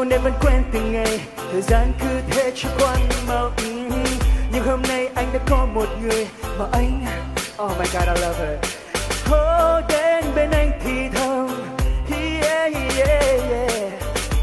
em vẫn quen từng ngày, thời gian cứ thế trôi qua mau. Nhưng hôm nay anh đã có một người mà anh, oh my god I love her, hô đến bên anh thì thầm, yeah yeah yeah,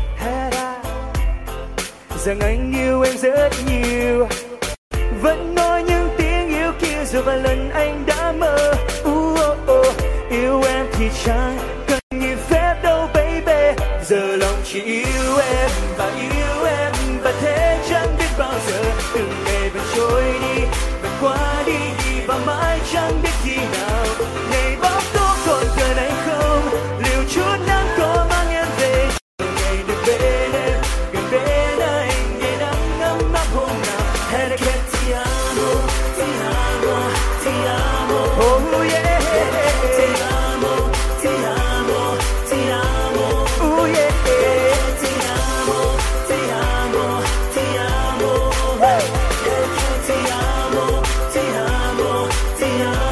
rằng anh yêu em rất nhiều. Vẫn nói những tiếng yêu kia rồi vài lần anh đã mơ. Yêu em thì chẳng cần nhìn phép đâu baby, giờ lòng chỉ yêu em và thế chẳng biết bao giờ. Từng ngày vẫn trôi đi, vẫn qua đi và mãi chẳng biết khi nào ngày bóng tối còn gần anh không. Liệu chút nắng có mang em về, ngày được bên em, gần bên anh, ngày nắng ấm áp hôm nào. Hãy để ti amo, ti amo, ti amo, oh yeah. Ti amo, ti amo, ti amo, oh yeah. Ti amo, ti amo, ti amo, ti amo, ti amo, ti amo.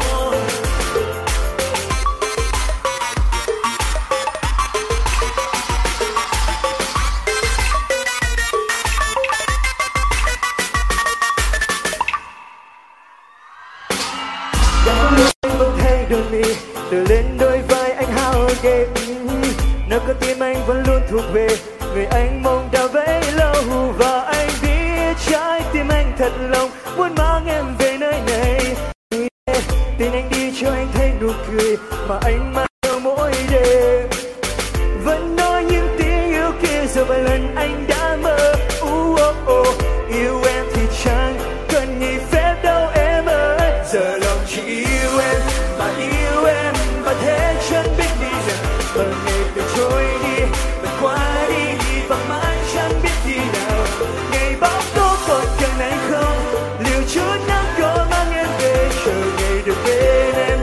Từ lên đôi vai anh hao ghê, nơi con tim anh vẫn luôn thuộc về người anh mong đã bấy lâu. Và anh biết trái tim anh thật lòng muốn mang em về nơi này. Tin anh đi cho anh thấy nụ cười mà anh mang theo mỗi đêm. Vẫn nói những tiếng yêu kia rồi vài lần anh đã mơ. Yêu em thì chẳng cần nghĩ phép đâu em ơi, giờ lòng chỉ yêu em và yêu em và thế chẳng biết đi rằng bao ngày phải trôi đi, phải qua đi và mãi chẳng biết khi nào ngày bóng tối còn gần anh không. Liệu chút nắng có mang em về, chờ ngày được bên em,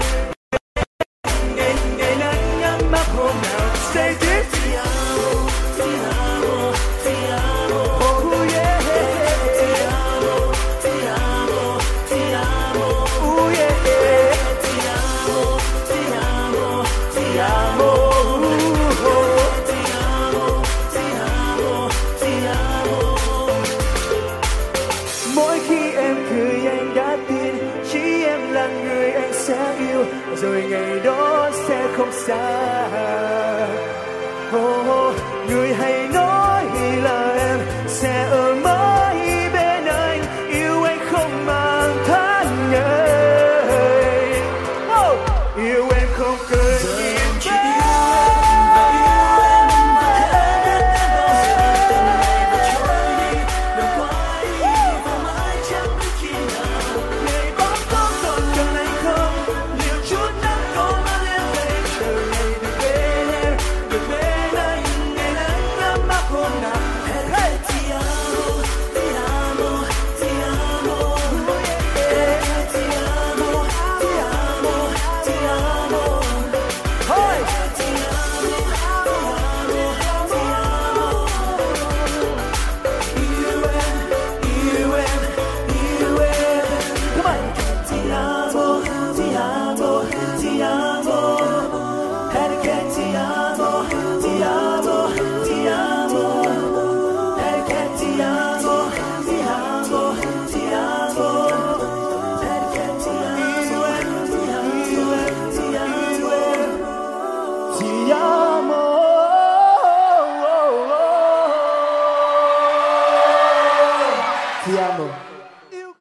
ngày nắng ấm áp hôm nào. Say this ti amo, ti amo, ti amo, oh yeah. Ti amo, ti amo, ti amo, oh yeah. Ti amo, ti amo, ti amo, ti amo, ti amo, ti amo. Mỗi khi em cười anh đã tin chỉ em là người anh sẽ yêu, rồi ngày đó sẽ không xa. Người hãy nói là em sẽ ở mãi bên anh, yêu anh không màng tháng ngày. Yêu em không cần nhìn chỉ ti amo.